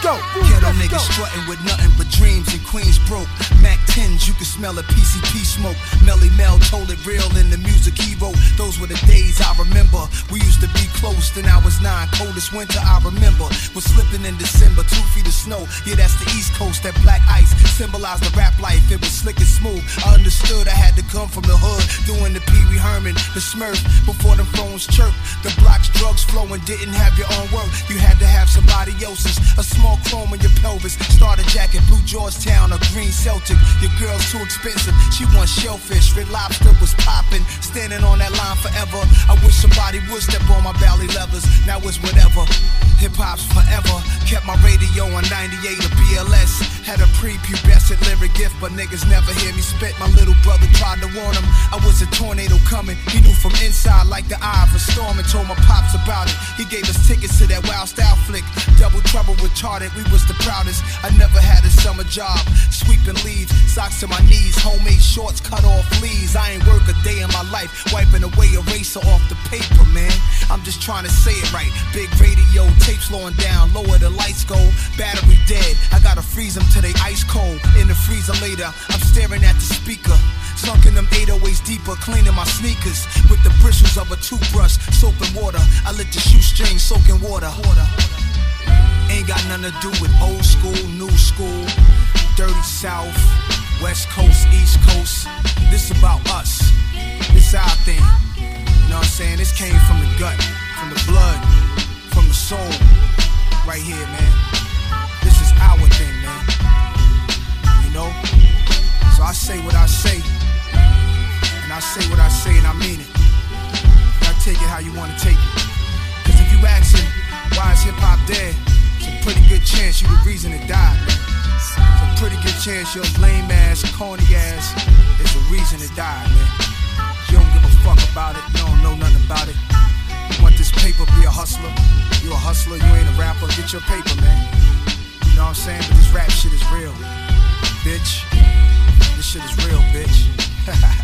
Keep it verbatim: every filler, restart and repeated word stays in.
go. Ghetto niggas strutting with nothing but dreams and Queens broke. Mac tens, you can smell a P C P smoke. Melly Mel told it real in the music he wrote. Those were the days I remember. We used to be close, then I was nine. Coldest winter I remember was slipping in December, two feet of snow. Yeah, that's the East Coast. That black ice symbolized the rap life. It was slick and smooth. I understood I had to come from the hood, doing the Pee Wee Herman, the Smurf. Before the phones chirped, the blocks drugs flowing, didn't have your own work. You had to have somebody else's. A small chrome in your pelvis, starter jacket, blue Georgetown, a green Celtic. Your girl's too expensive. She wants shellfish, red lobster was popping. Standing on that line forever. I wish somebody would step on my belly levers. Now it's whatever. Hip hop's forever. Kept my radio on ninety-eight or B L S. Had a prepubescent lyric gift, but niggas never hear me spit. My little brother tried to warn him I was a tornado coming. He knew from inside like the eye of a storm and told my pops about it. He gave us tickets to that Wild Style flick. Double Trouble retarded, we was the proudest. I never had a summer job, sweeping leaves, socks to my knees, homemade shorts, cut off leaves. I ain't work a day in my life, wiping away eraser off the paper, man. I'm just trying to say it right. Big radio, tape slowing down, lower the lights go. Battery dead, I gotta freeze them till they ice cold. In the freezer later, I'm staring at the speaker. Sunk in them eight oh eights deeper, cleaning my sneakers with the bristles of a toothbrush, soap and water. I let the shoestring soak in water. Ain't got nothing to do with old school, new school, dirty south, west coast, east coast. This about us, this our thing. You know what I'm saying? This came from the gut, from the blood, from the soul. Right here, man. This is our thing, man. You know? So I say what I say, and I say what I say and I mean it. Y'all take it how you wanna take it. Cause if you asking why is hip hop dead, it's a pretty good chance you the reason it died, man. It's a pretty good chance your lame ass, corny ass is the reason it died, man. You don't give a fuck about it, you don't know nothing about it. You want this paper, be a hustler. You a hustler, you ain't a rapper, get your paper, man. You know what I'm saying? But this rap shit is real, bitch. This shit is real, bitch.